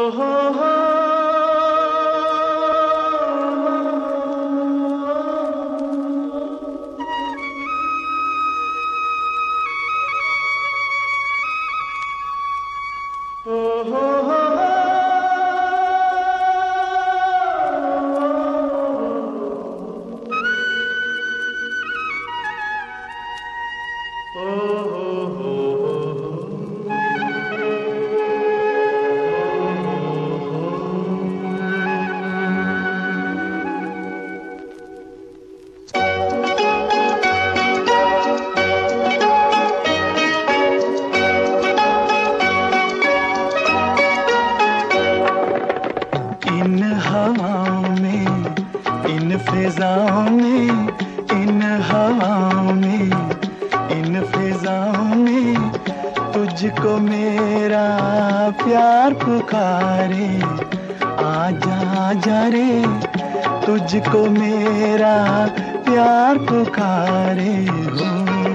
फिजाओं में, इन हवाओं में, इन फिजाओं में तुझको मेरा प्यार पुकारे। आजा आजा रे, तुझको मेरा प्यार पुकारे हो।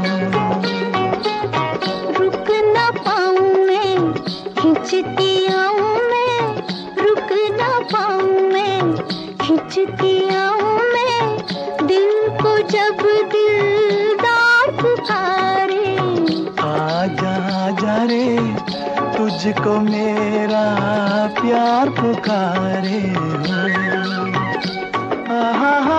रुक ना पाऊं मैं, खिंचती आऊं मैं, रुक ना पाऊं मैं, खिंचती आऊं मैं, दिल को जब दिलदार पुकारे। आजा आजा रे, तुझको मेरा प्यार पुकारे हो। आहा हा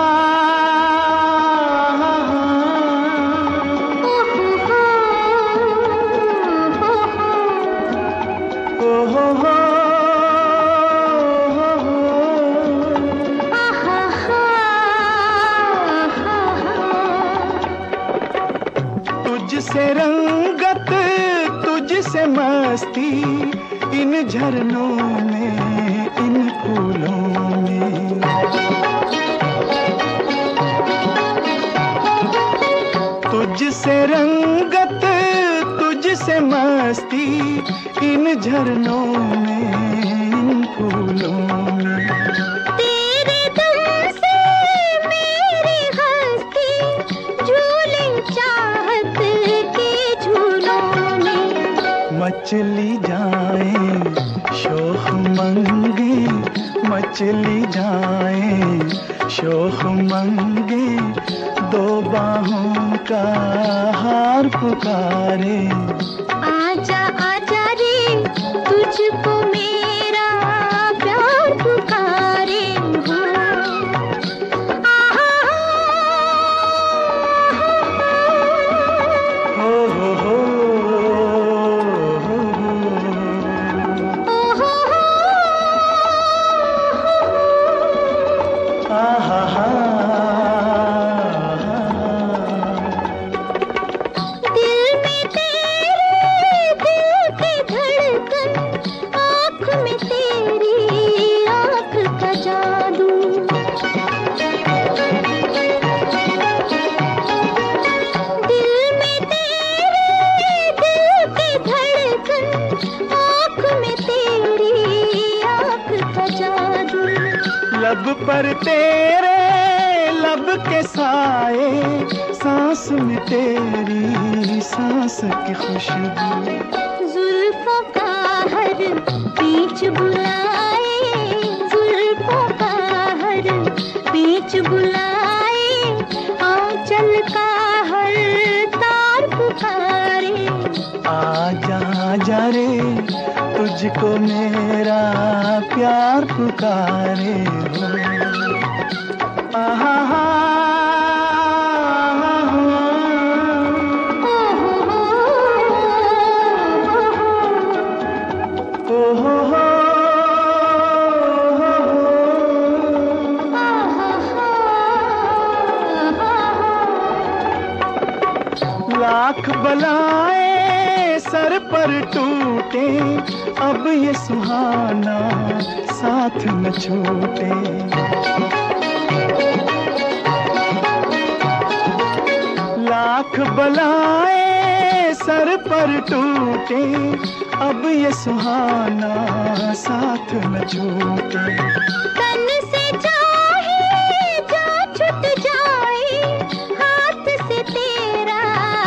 तुझसे रंगत, तुझसे मस्ती, इन झरनों में, इन फूलों में। तुझसे रंगत, तुझसे मस्ती, इन झरनों में, इन फूलों में। तेरे दम से मेरी हस्ती झूले चाहत के झूलों में। मचली जाए शोख मंगे, मचली जाए शोख मंगे, दो बाहों का हार पुकारे। आजा आजा रे, तुझको मेरा प्यार पुकारे हो। आहा हो हो आहा हा। दिल में तेरे दिल की धड़कन, आँख में तेरी आँख का जादू। दिल में तेरे दिल की धड़कन, आँख में तेरी आँख का जादू। लब पर तेरे लब के साए, सांस में तेरी सांस की खुशबू। जुल्फों का हर बीच बुलाए, जुल्फों का हर बीच बुलाए, आंचल का हर तार पुकारे। आजा आजा रे, तुझको मेरा प्यार पुकारे हो। आहा हा लाख बलाएं सर पर टूटे, अब ये सुहाना साथ न छूटे। लाख बलाएं सर पर टूटे, अब ये सुहाना साथ न छूटे। तन से चाहे जा छूट जाए, हाथ से तेरा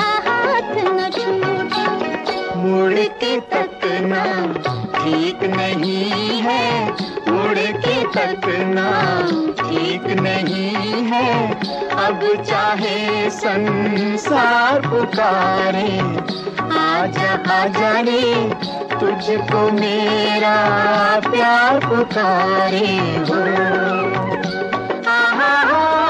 हाथ न छूटे। मुड़ के तकना ठीक नहीं नहीं है, मुड़ के तकना ठीक नहीं है। अब चाहे संसार पुकारे, आजा आजा रे, तुझको मेरा प्यार पुकारे हो। आहा